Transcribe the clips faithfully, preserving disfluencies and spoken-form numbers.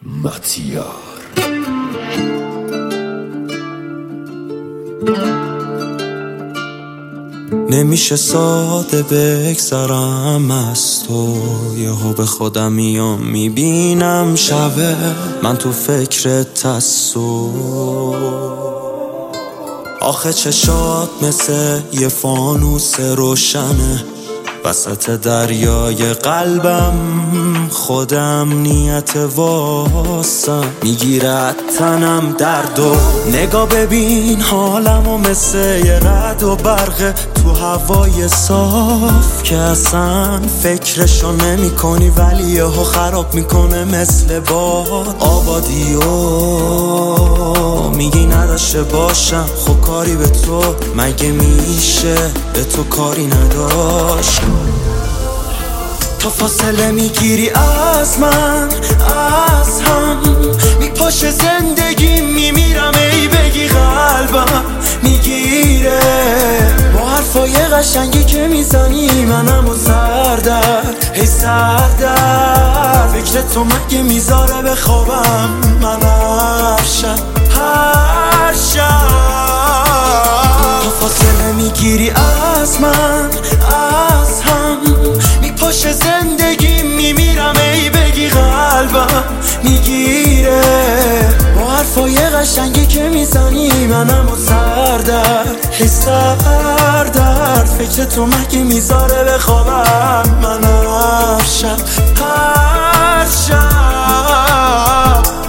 مطیار. نمیشه ساده بگذرم از تو، یهو به خودم میام میبینم شبه من تو فکرت هستو. آخه چشات مثل یه فانوس روشنه وسط دریای قلبم، خودم نیت واسم میگیرد تنم درد و نگاه ببین حالمو مثل یه رد و برق تو هوای صاف که اصلا فکرشو نمی کنی ولی یهو خراب میکنه مثل باد. آبادی و میگی نداشته باشم، خب کاری به تو مگه میشه به تو کاری نداشت؟ تا فاصله میگیری از من از هم، میپاشه زندگی میمیرم ای بگی قلبم میگیره با حرفای قشنگی که میزنی منم و سردرد هی سردرد. فکر تو مگه میذاره بخوابم من هر شب هر شب. تا فاصله میگیری از من از هم، میپاشه زندگی میمیرم ای بگی قلبم میگیره با حرفای قشنگی که میزنی منم و سردرد هی سردرد. فکر تو مگه میذاره بخوابم من هر شب هر شب.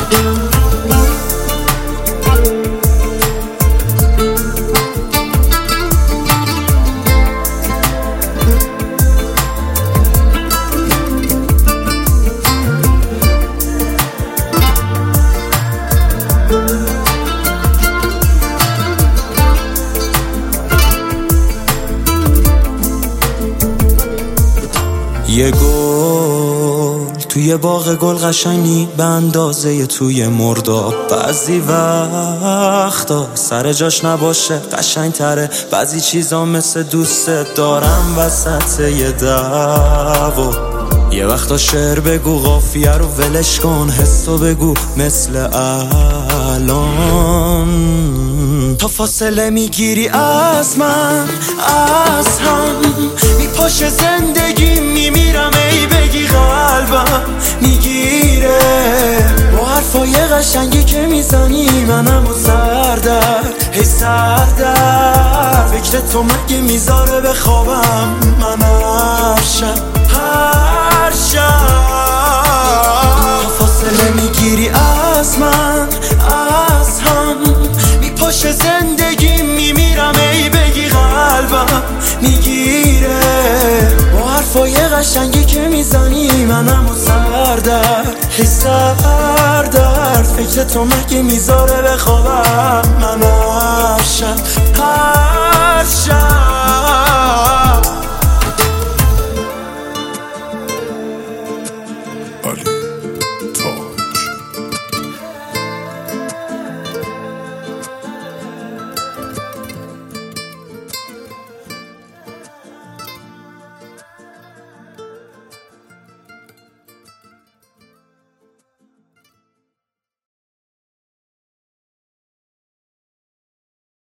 یه گل توی باغ گل قشنگی به اندازه توی مرداب، بعضی وقتا سر جاش نباشه قشنگ تره، بعضی چیزا مثل دوست دارم وسط یه دعوا. یه وقتا شعر بگو قافیه رو ولش کن، حسو بگو مثل الان. تا فاصله میگیری از من از هم، میپاشه زندگی میمیرم ای بگی قلبم میگیره با حرفای قشنگی که میزنی منم و سردرد هی سردرد. فکر تو مگه میذاره بخوابم من هر شب هر شب. تا فاصله میگیری از من از هم، میپاشه زندگی میمیرم ای بگی قلبم میگیره با حرفای قشنگی که میزنی منم و سردرد هی سردرد. فکر تو مگه میذاره بخوابم من هر شب هر شب.